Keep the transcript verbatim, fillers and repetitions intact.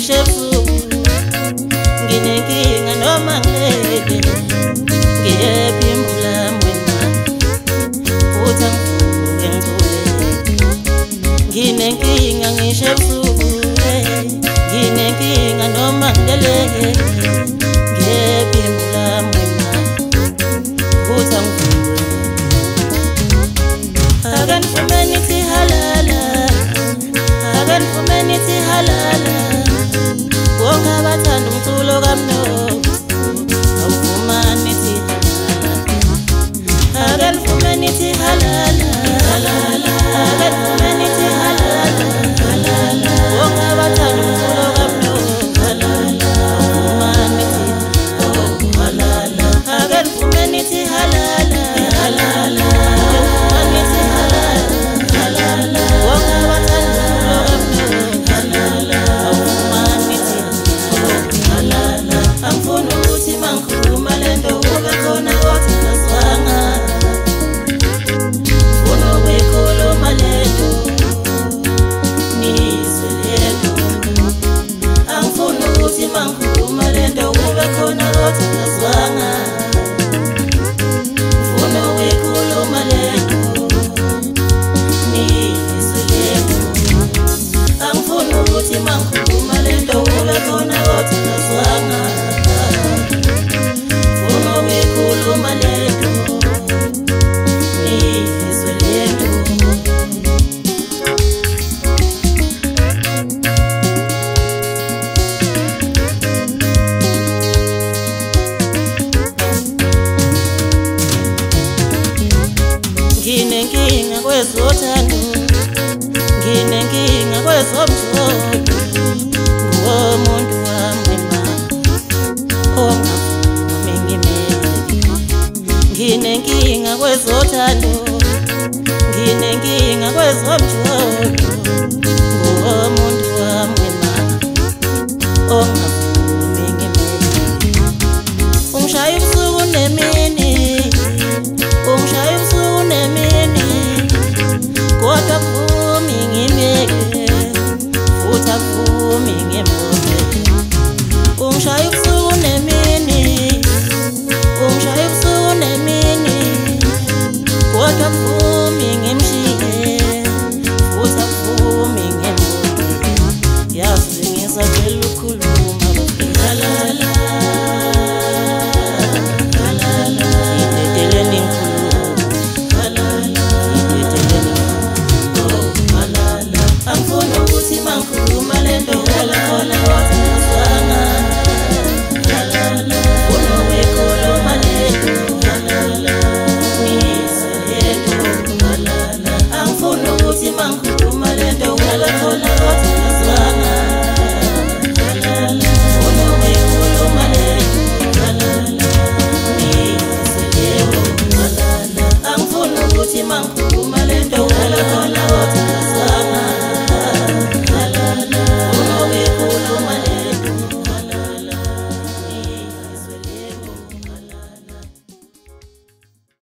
ngisho ebusuku nginenkinga noma ngilele ngiyephimbula mwema uthi angivuke ngicule nginenkinga ngisho ebusuku nginenkinga noma ngilele ngiyephimbula mwema uthi angivuke akanifumene ithi halala akanifumene ithi halala wonke abathanda umculo kamnotho awufumane ithi halala akanifumene ithi halala akanifumene ithi halala wonke abathanda umculo kamnotho awufumane ithi halala akanifumene ithi halala nginenkinga kwezothando nginenkinga kwezomjolo ngumuntu wami ma ongavumi ngimele nginenkinga kwezothando nginenkinga kwezomjolo ngumuntu wami ma ongavumi ngimele ungishaya ubusuku nemini ungishaya ubusuku nemini kodwa kuvumi ngimeke futhi akuvumi ngemote ungishaya ubusuku nemini ungishaya ubusuku nemini kodwa kuvumi ngimshiye futhi akuvumi ngemote yazi ngisacela ukukhuluma halala halala idedeleni angifuni ukuthi mangikhuluma lento khona